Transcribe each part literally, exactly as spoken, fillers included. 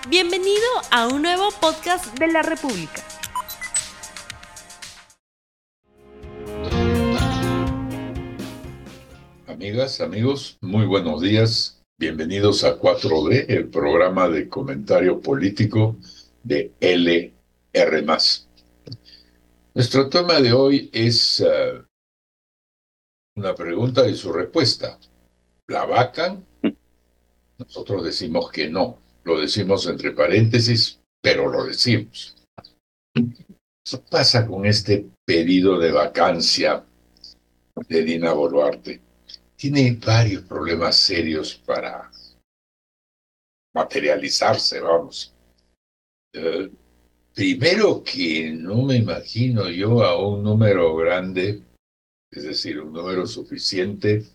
Bienvenido a un nuevo podcast de la República. Amigas, amigos, muy buenos días. Bienvenidos a cuatro D, el programa de comentario político de L R más. Nuestro tema de hoy es uh, una pregunta y su respuesta. ¿La vacan? Nosotros decimos que no. Lo decimos entre paréntesis, pero lo decimos. ¿Qué pasa con este pedido de vacancia de Dina Boluarte? Tiene varios problemas serios para materializarse, vamos. Eh, primero que no me imagino yo a un número grande, es decir, un número suficiente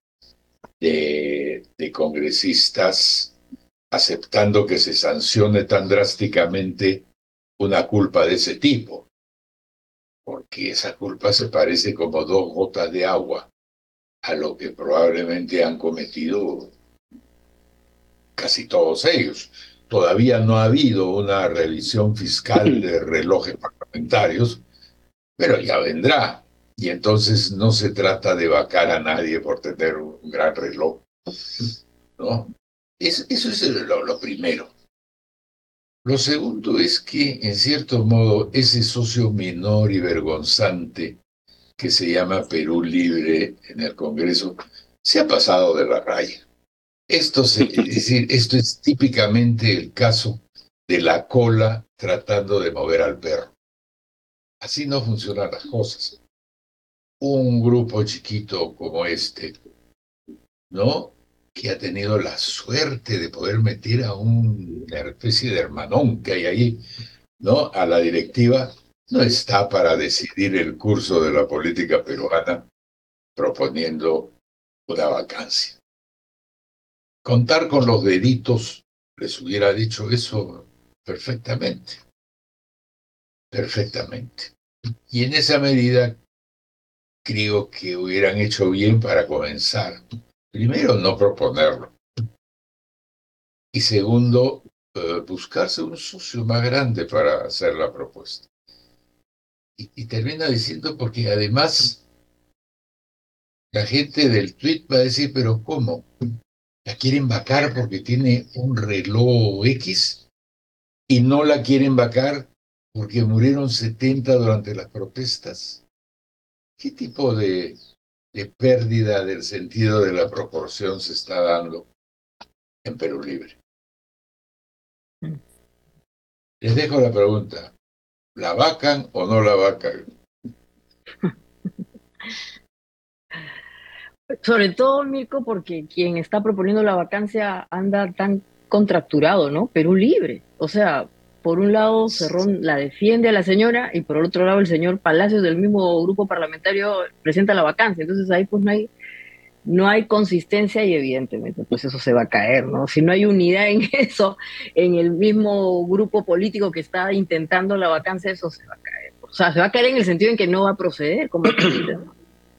de, de congresistas aceptando que se sancione tan drásticamente una culpa de ese tipo, porque esa culpa se parece como dos gotas de agua a lo que probablemente han cometido casi todos ellos. Todavía no ha habido una revisión fiscal de relojes parlamentarios, pero ya vendrá. Y entonces no se trata de vacar a nadie por tener un gran reloj, ¿no? Es, eso es lo, lo primero. Lo segundo es que, en cierto modo, ese socio menor y vergonzante que se llama Perú Libre en el Congreso se ha pasado de la raya. Esto, se, es decir, esto es típicamente el caso de la cola tratando de mover al perro. Así no funcionan las cosas. Un grupo chiquito como este, ¿no?, que ha tenido la suerte de poder meter a un, una especie de hermanón que hay ahí, ¿no?, a la directiva, no está para decidir el curso de la política peruana proponiendo una vacancia. Contar con los deditos les hubiera dicho eso perfectamente, perfectamente. Y en esa medida creo que hubieran hecho bien para comenzar. Primero, no proponerlo. Y segundo, eh, buscarse un socio más grande para hacer la propuesta. Y, y termina diciendo, porque además la gente del tuit va a decir, pero ¿cómo? ¿La quieren vacar porque tiene un reloj X? ¿Y no la quieren vacar porque murieron setenta durante las protestas? ¿Qué tipo de, de pérdida del sentido de la proporción se está dando en Perú Libre? Les dejo la pregunta. ¿La vacan o no la vacan? Sobre todo, Mirko, porque quien está proponiendo la vacancia anda tan contracturado, ¿no? Perú Libre. O sea, por un lado Cerrón la defiende a la señora y por el otro lado el señor Palacios del mismo grupo parlamentario presenta la vacancia. Entonces ahí pues no hay, no hay consistencia y evidentemente pues eso se va a caer, ¿no? Si no hay unidad en eso, en el mismo grupo político que está intentando la vacancia, eso se va a caer. O sea, se va a caer en el sentido en que no va a proceder, como tú dices, ¿no?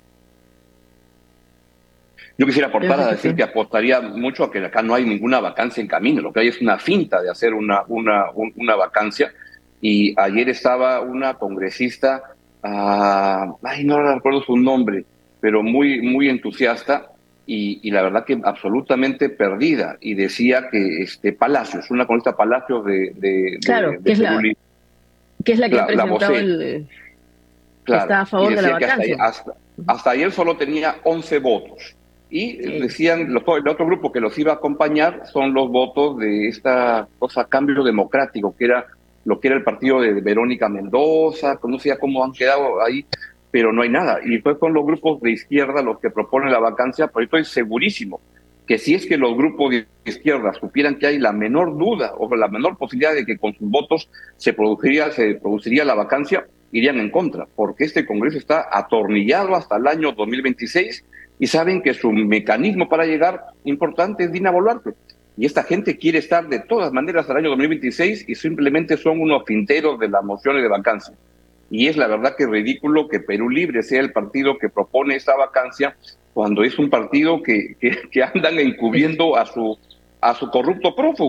Yo quisiera aportar a decir que apostaría mucho a que acá no hay ninguna vacancia en camino. Lo que hay es una finta de hacer una, una, una vacancia. Y ayer estaba una congresista, uh, ay, no recuerdo su nombre, pero muy, muy entusiasta y, y la verdad que absolutamente perdida. Y decía que este Palacios, una congresista Palacios de, de, claro, de, de que es la, que es la que la, ha presentado el, claro, está a favor de la vacancia. Hasta, hasta, hasta ayer solo tenía once votos. Y decían los, el otro grupo que los iba a acompañar son los votos de esta cosa Cambio Democrático, que era lo que era el partido de Verónica Mendoza, no sé ya cómo han quedado ahí, pero no hay nada. Y después son los grupos de izquierda los que proponen la vacancia, pero estoy segurísimo que si es que los grupos de izquierda supieran que hay la menor duda o la menor posibilidad de que con sus votos se produciría, se produciría la vacancia, irían en contra, porque este Congreso está atornillado hasta el año dos mil veintiséis y saben que su mecanismo para llegar importante es Dina Boluarte. Y esta gente quiere estar de todas maneras al año dos mil veintiséis y simplemente son unos finteros de las mociones de vacancia. Y es la verdad que es ridículo que Perú Libre sea el partido que propone esta vacancia cuando es un partido que, que, que andan encubriendo a su, a su corrupto prófugo.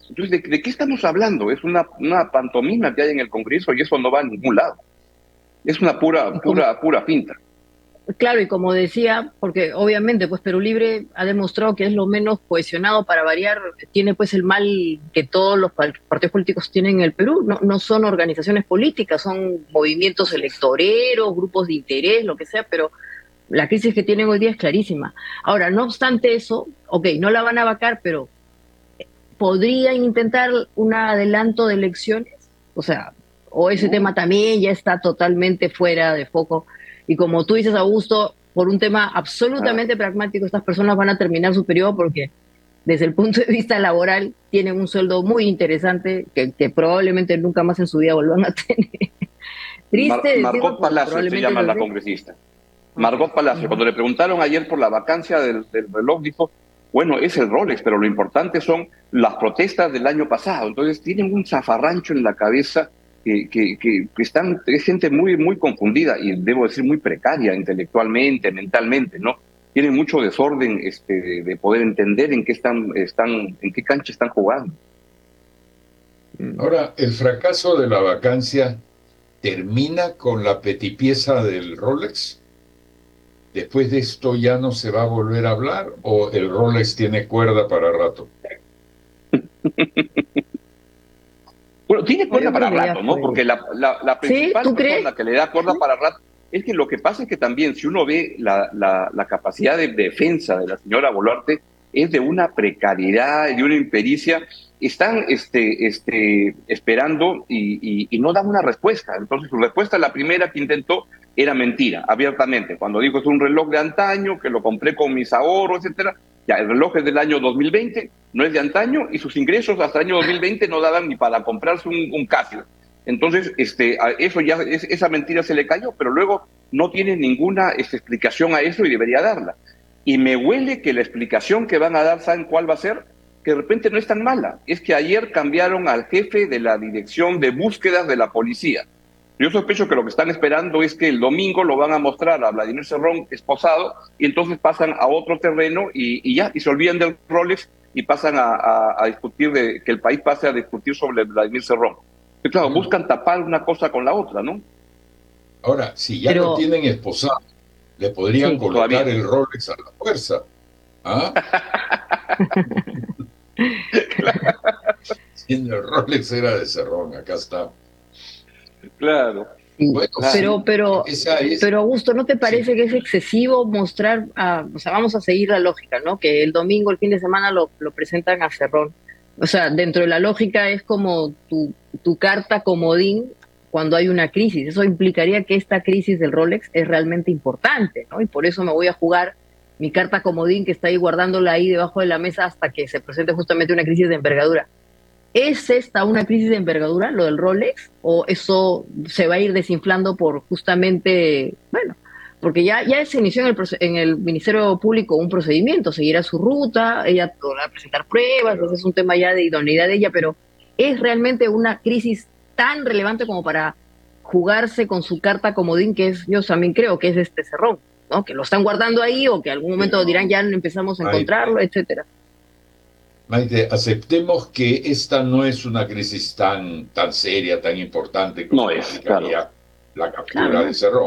Entonces, ¿de, de qué estamos hablando? Es una, una pantomima que hay en el Congreso y eso no va a ningún lado. Es una pura, pura, pura pinta. Claro, y como decía, porque obviamente pues Perú Libre ha demostrado que es lo menos cohesionado para variar, tiene pues el mal que todos los partidos políticos tienen en el Perú, no, no son organizaciones políticas, son movimientos electoreros, grupos de interés, lo que sea, pero la crisis que tienen hoy día es clarísima. Ahora, no obstante eso, ok, no la van a vacar, pero ¿podrían intentar un adelanto de elecciones? O sea, o ese uh. tema también ya está totalmente fuera de foco. Y como tú dices, Augusto, por un tema absolutamente ah. pragmático, estas personas van a terminar su periodo porque desde el punto de vista laboral tienen un sueldo muy interesante que, que probablemente nunca más en su vida vuelvan a tener. Triste. Mar Margot Palacio se llama la congresista. Margot Palacio, uh-huh. cuando le preguntaron ayer por la vacancia del, del reloj, dijo, bueno, es el Rolex, pero lo importante son las protestas del año pasado. Entonces tienen un zafarrancho en la cabeza que, que, que, que están, es gente muy, muy confundida y debo decir muy precaria intelectualmente, mentalmente, ¿no? Tienen mucho desorden este, de, de poder entender en qué están, están, en qué cancha están jugando. Ahora, el fracaso de la vacancia termina con la petipieza del Rolex. ¿Después de esto ya no se va a volver a hablar o el Rolex tiene cuerda para rato? Bueno, tiene cuerda para rato, ¿no? Porque la, la, la principal ¿Sí? persona que le da cuerda para rato es que lo que pasa es que también, si uno ve la, la, la capacidad de defensa de la señora Boluarte, es de una precariedad y de una impericia. Están este, este, esperando y, y, y no dan una respuesta. Entonces, su respuesta, la primera que intentó, era mentira, abiertamente. Cuando dijo es un reloj de antaño, que lo compré con mis ahorros, etcétera. Ya, el reloj es del año dos mil veinte, no es de antaño, y sus ingresos hasta el año dos mil veinte no daban ni para comprarse un, un Casio. Entonces, este, a eso ya, es, esa mentira se le cayó, pero luego no tiene ninguna este, explicación a eso y debería darla. Y me huele que la explicación que van a dar, ¿saben cuál va a ser? Que de repente no es tan mala. Es que ayer cambiaron al jefe de la dirección de búsquedas de la policía. Yo sospecho que lo que están esperando es que el domingo lo van a mostrar a Vladimir Cerrón esposado y entonces pasan a otro terreno y, y ya, y se olvidan del Rolex y pasan a, a, a discutir, de que el país pase a discutir sobre Vladimir Cerrón. Y claro, buscan tapar una cosa con la otra, ¿no? Ahora, si ya Pero... lo tienen esposado, le podrían sí, colocar todavía. el Rolex a la fuerza. ¿Ah? Si el Rolex era de Cerrón, acá está. Claro. Bueno, pero, pero, es... pero Augusto, ¿no te parece sí. que es excesivo mostrar, a, o sea, vamos a seguir la lógica, ¿no? Que el domingo, el fin de semana lo, lo presentan a Cerrón. O sea, dentro de la lógica es como tu, tu carta comodín cuando hay una crisis. Eso implicaría que esta crisis del Rolex es realmente importante, ¿no? Y por eso me voy a jugar mi carta comodín que está ahí guardándola ahí debajo de la mesa hasta que se presente justamente una crisis de envergadura. ¿Es esta una crisis de envergadura, lo del Rolex? ¿O eso se va a ir desinflando por justamente, bueno, porque ya, ya se inició en el, en el Ministerio Público un procedimiento, seguirá su ruta, ella podrá presentar pruebas, entonces es un tema ya de idoneidad de ella, pero ¿es realmente una crisis tan relevante como para jugarse con su carta comodín, que es, yo también creo que es este Cerrón, ¿no? Que lo están guardando ahí o que algún momento pero, dirán ya empezamos a encontrarlo, Maite, etcétera. Maite, aceptemos que esta no es una crisis tan, tan seria, tan importante como no es, claro. la captura claro. de Cerrón.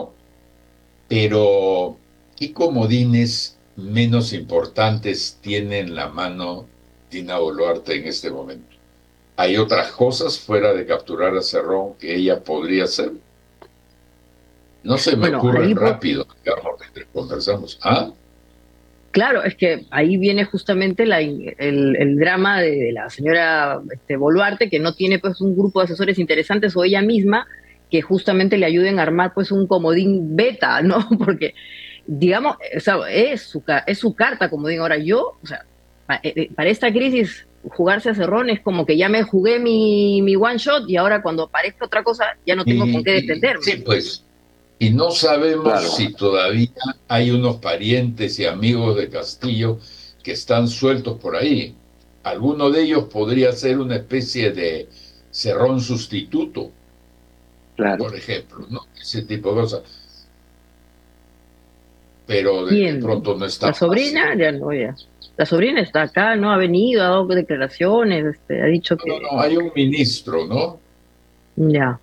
Pero, ¿qué comodines menos importantes tiene en la mano Dina Boluarte en este momento? ¿Hay otras cosas fuera de capturar a Cerrón que ella podría hacer? No se me bueno, ocurre rápido, digamos, mientras conversamos. ¿Ah? Claro, es que ahí viene justamente la, el, el drama de, de la señora este, Boluarte, que no tiene pues un grupo de asesores interesantes o ella misma que justamente le ayuden a armar pues un comodín beta, ¿no? Porque, digamos, o sea, es, su, es su carta comodín. Ahora yo, o sea, para, para esta crisis jugarse a Cerrón es como que ya me jugué mi, mi one shot y ahora cuando aparezca otra cosa ya no tengo y, con qué defenderme. Sí, pues. Y no sabemos claro. si todavía hay unos parientes y amigos de Castillo que están sueltos por ahí. Alguno de ellos podría ser una especie de Cerrón sustituto, claro. por ejemplo, ¿no? Ese tipo de cosas. pero de, de ¿Quién? pronto no está La sobrina, fácil. ya no, ya. La sobrina está acá, ¿no? Ha venido, ha dado declaraciones, este, ha dicho No, que no, no, hay un ministro, ¿no? ya.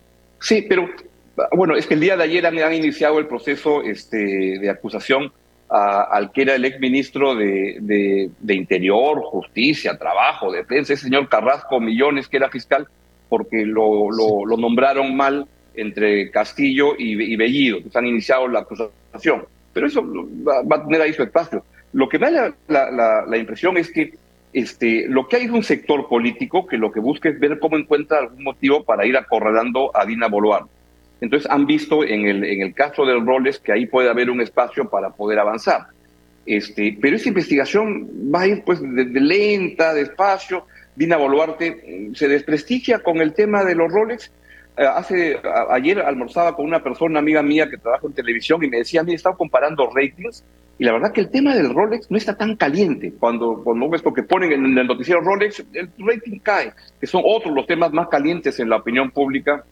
Sí, pero bueno, es que el día de ayer han, han iniciado el proceso este, de acusación a- al que era el exministro de, de, de Interior, Justicia, Trabajo, Defensa, ese señor Carrasco Millones, que era fiscal, porque lo, Sí. lo, lo nombraron mal entre Castillo y, y Bellido. Entonces han iniciado la acusación. Pero eso va, va a tener ahí su espacio. Lo que da la, la, la, la impresión es que este, lo que hay es un sector político que lo que busca es ver cómo encuentra algún motivo para ir acorralando a Dina Boluarte. Entonces han visto en el, en el caso del Rolex que ahí puede haber un espacio para poder avanzar. Este, pero esa investigación va a ir pues de, de lenta, despacio. Dina Boluarte se desprestigia con el tema de los Rolex. Eh, hace, a, ayer almorzaba con una persona, amiga mía, que trabaja en televisión y me decía, a mí estaba comparando ratings y la verdad que el tema del Rolex no está tan caliente. Cuando, cuando ves lo que ponen en el noticiero Rolex, el rating cae, que son otros los temas más calientes en la opinión pública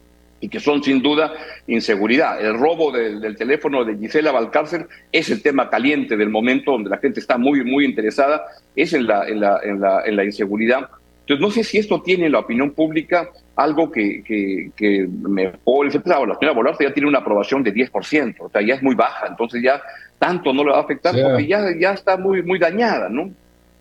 y que son sin duda inseguridad. El robo del, del teléfono de Gisela Valcárcel es el tema caliente del momento donde la gente está muy, muy interesada, es en la, en la, en la, en la inseguridad. Entonces, no sé si esto tiene en la opinión pública algo que, que, que mejore. Claro, la señora Boluarte ya tiene una aprobación de diez por ciento, o sea, ya es muy baja, entonces ya tanto no le va a O afectar sea, porque ya, ya está muy, muy dañada, ¿no?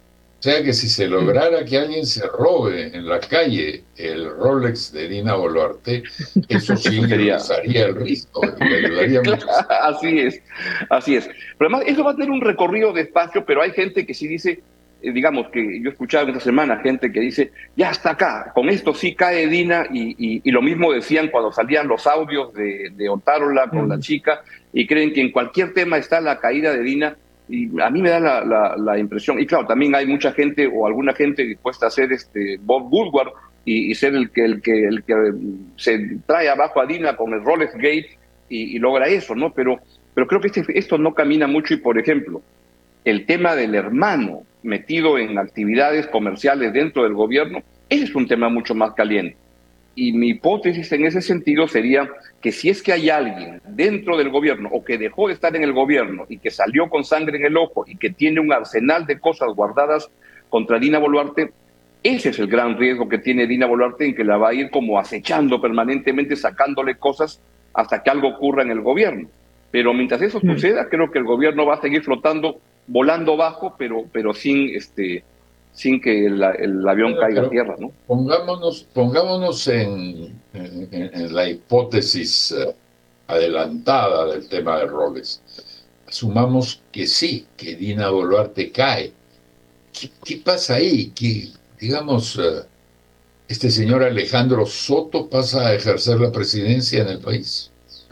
o sea que si se lograra que alguien se robe en la calle el Rolex de Dina Boluarte, eso sí Eso sería... minimizaría el riesgo y le ayudaría Claro, mucho. así es, así es. Pero además, eso va a tener un recorrido despacio, pero hay gente que sí dice, eh, digamos, que yo he escuchado esta semana gente que dice, ya está acá, con esto sí cae Dina, y, y, y lo mismo decían cuando salían los audios de, de Otárola con la chica, y creen que en cualquier tema está la caída de Dina, y a mí me da la, la, la impresión, y claro, también hay mucha gente o alguna gente dispuesta a ser este Bob Woodward y, y ser el que, el, que, el que se trae abajo a Dina con el Rolex Gate y, y logra eso, ¿no? Pero, pero creo que este, esto no camina mucho y, por ejemplo, el tema del hermano metido en actividades comerciales dentro del gobierno, ese es un tema mucho más caliente. Y mi hipótesis en ese sentido sería que si es que hay alguien dentro del gobierno o que dejó de estar en el gobierno y que salió con sangre en el ojo y que tiene un arsenal de cosas guardadas contra Dina Boluarte, ese es el gran riesgo que tiene Dina Boluarte, en que la va a ir como acechando permanentemente, sacándole cosas hasta que algo ocurra en el gobierno. Pero mientras eso suceda, creo que el gobierno va a seguir flotando, volando bajo, pero, pero sin, este, sin que el, el avión Bueno, caiga a pero tierra, ¿no? pongámonos, pongámonos en, en, en la hipótesis eh, adelantada del tema de Rolex. Asumamos que sí, que Dina Boluarte cae. ¿Qué, qué pasa ahí? Que, digamos, eh, este señor Alejandro Soto pasa a ejercer la presidencia en el país.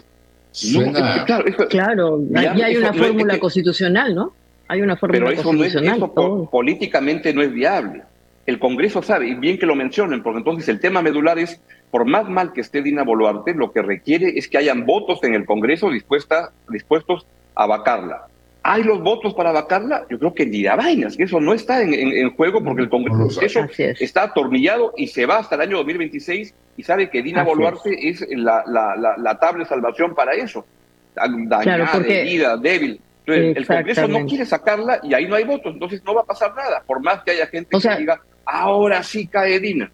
No, es que, Suena... claro, eso, Claro, ya, ya hay eso una no es- fórmula es que- constitucional, ¿no? Hay una fórmula pero eso no es, constitucional. eso todo. po- políticamente no es viable. El Congreso sabe, y bien que lo mencionen, porque entonces el tema medular es, por más mal que esté Dina Boluarte, lo que requiere es que hayan votos en el Congreso dispuesta, dispuestos a vacarla. ¿Hay los votos para vacarla? Yo creo que ni da vainas, que eso no está en, en- en juego, porque el No lo sé. Congreso Así es. está atornillado y se va hasta el año dos mil veintiséis y sabe que Dina Así Boluarte es, la, la, la, la tabla de salvación para eso. Dañada, Claro, porque- herida, débil. Entonces, el Congreso no Exactamente. quiere sacarla y ahí no hay votos, entonces no va a pasar nada, por más que haya gente O sea- que diga, ahora sí cae Dina.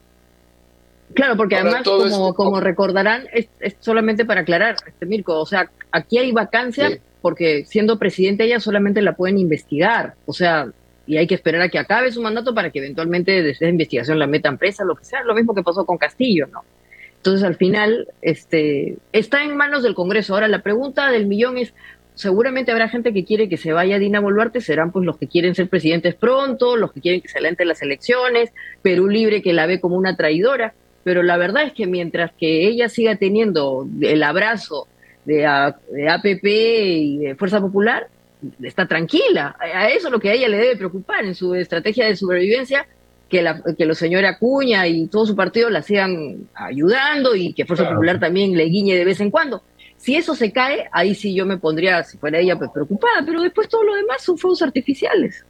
Claro, porque Ahora, además, todo como, esto- como recordarán, es, es solamente para aclarar, este Mirko, o sea, aquí hay vacancia Sí. porque siendo presidente ella solamente la pueden investigar, o sea, y hay que esperar a que acabe su mandato para que eventualmente desde esa investigación la metan presa, lo que sea, lo mismo que pasó con Castillo, ¿no? Entonces, al final, este, está en manos del Congreso. Ahora, la pregunta del millón es, seguramente habrá gente que quiere que se vaya Dina Boluarte, serán pues los que quieren ser presidentes pronto, los que quieren que se adelanten las elecciones, Perú Libre que la ve como una traidora, pero la verdad es que mientras que ella siga teniendo el abrazo de, A- de A P P y de Fuerza Popular, está tranquila. A a eso es lo que a ella le debe preocupar en su estrategia de supervivencia, que, la, que los señores Acuña y todo su partido la sigan ayudando y que Fuerza Claro. Popular también le guiñe de vez en cuando. Si eso se cae, ahí sí yo me pondría, si fuera ella, pues preocupada, pero después todo lo demás son fuegos artificiales.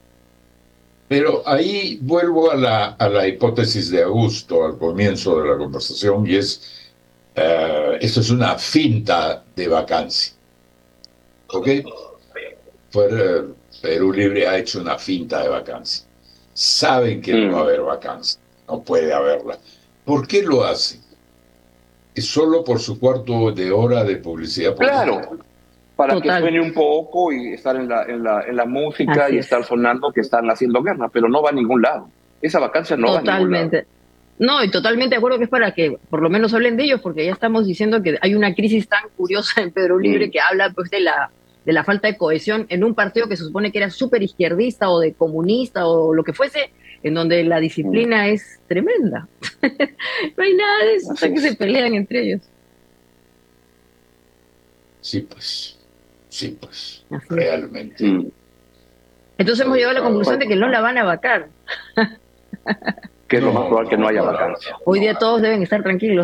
Pero ahí vuelvo a la, a la hipótesis de Augusto al comienzo de la conversación, y es, eh, esto es una finta de vacancia. ¿ok? Fuera, Perú Libre ha hecho una finta de vacancia. Saben que mm. no va a haber vacancia, no puede haberla. ¿Por qué lo hacen? ¿Es solo por su cuarto de hora de publicidad política? Claro, para Total. que suene un poco y estar en la, en la, en la música Así y es. estar sonando que están haciendo guerra, pero no va a ningún lado. Esa vacancia no Totalmente. va a ningún lado. No, y totalmente de acuerdo que es para que por lo menos hablen de ellos, porque ya estamos diciendo que hay una crisis tan curiosa en Perú Libre mm. que habla pues de la, de la falta de cohesión en un partido que se supone que era súper izquierdista o de comunista o lo que fuese, en donde la disciplina mm. es tremenda. No hay nada de eso, o sea que se pelean entre ellos. Sí, pues, sí, pues, Así realmente. Mm. Entonces hemos llegado a la conclusión de que no la van a vacar. Que es lo más probable que no haya vacancia. Hoy día todos deben estar tranquilos.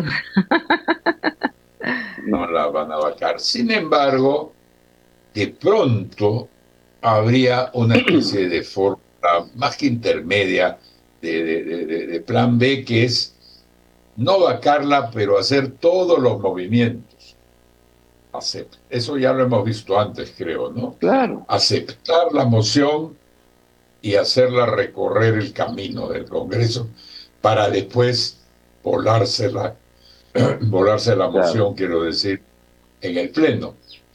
No la van a vacar. Sin embargo, de pronto habría una especie de fórmula más que intermedia de, de, de, de plan B, que es no vacarla, pero hacer todos los movimientos. Aceptar. Eso ya lo hemos visto antes, creo, ¿no? Claro. Aceptar la moción y hacerla recorrer el camino del Congreso para después volársela, volarse la moción, claro. quiero decir, en el Pleno.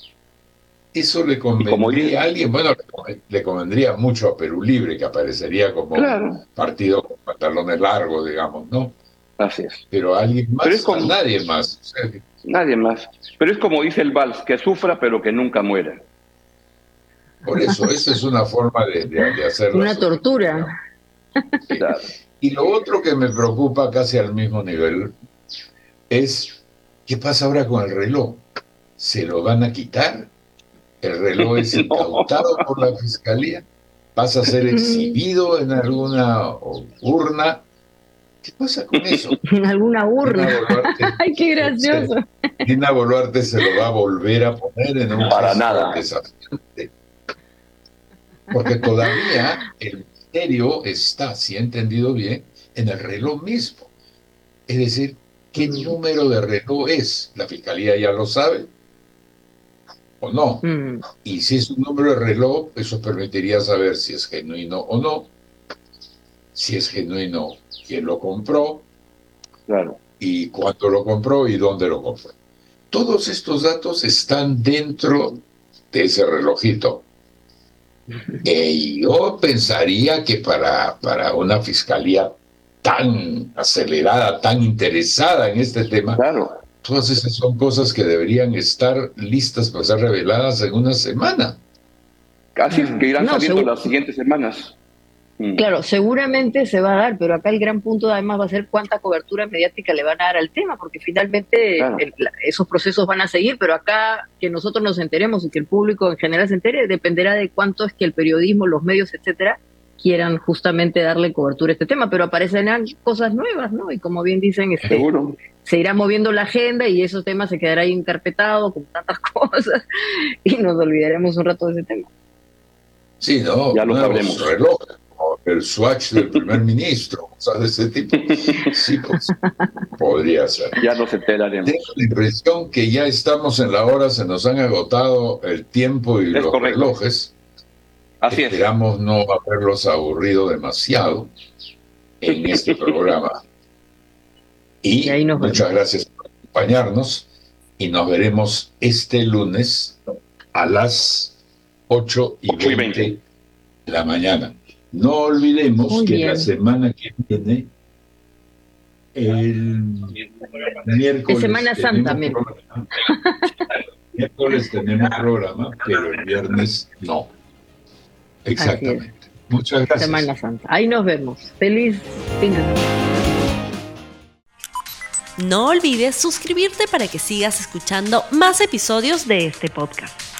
Eso le convendría a alguien, bueno, le convendría mucho a Perú Libre, que aparecería como claro. un partido con pantalones largos, digamos, ¿no? Así es. Pero a alguien más, pero es como, a nadie más. O sea, nadie más. Pero es como dice el vals, que sufra pero que nunca muera. Por eso, esa es una forma de, de, de hacerlo. Una tortura. Sí. Claro. Y lo otro que me preocupa casi al mismo nivel es, ¿qué pasa ahora con el reloj? ¿Se lo van a quitar? ¿El reloj es incautado no. por la Fiscalía? ¿Pasa a ser exhibido en alguna urna? ¿Qué pasa con eso? En alguna urna. Boluarte, ¡ay, qué gracioso! Dina Boluarte se lo va a volver a poner en un Para nada. desafiante. Porque todavía el misterio está, si he entendido bien, en el reloj mismo. Es decir, ¿qué número de reloj es? ¿La Fiscalía ya lo sabe o no? Mm. Y si es un número de reloj, eso permitiría saber si es genuino o no. Si es genuino, quién lo compró, claro. y cuándo lo compró y dónde lo compró. Todos estos datos están dentro de ese relojito. Eh, yo pensaría que para, para una fiscalía tan acelerada, tan interesada en este tema, claro. todas esas son cosas que deberían estar listas para ser reveladas en una semana. Casi que irán no, saliendo seguro. las siguientes semanas. Claro, seguramente se va a dar, pero acá el gran punto además va a ser cuánta cobertura mediática le van a dar al tema, porque finalmente claro. el, esos procesos van a seguir, pero acá que nosotros nos enteremos y que el público en general se entere, dependerá de cuánto es que el periodismo, los medios, etcétera, quieran justamente darle cobertura a este tema, pero aparecerán cosas nuevas, ¿no? Y como bien dicen, este, seguro. Se irá moviendo la agenda y esos temas se quedará ahí encarpetado con tantas cosas y nos olvidaremos un rato de ese tema. Sí, no, ya lo sabremos. Reloj. El swatch del primer ministro, cosas de ese tipo. Sí, pues, podría ser. Ya nos enteraremos. Tengo la impresión que ya estamos en la hora, se nos han agotado el tiempo y es los correcto. relojes. Así Esperamos es. no haberlos aburrido demasiado en este programa. Y, y muchas gracias por acompañarnos y nos veremos este lunes a las ocho y veinte de la mañana. No olvidemos Muy que bien. la semana que viene, el miércoles. Es Semana Santa, el miércoles tenemos programa, pero el viernes no. Exactamente. Muchas gracias. Semana Santa. Ahí nos vemos. Feliz fin de semana. No olvides suscribirte para que sigas escuchando más episodios de este podcast.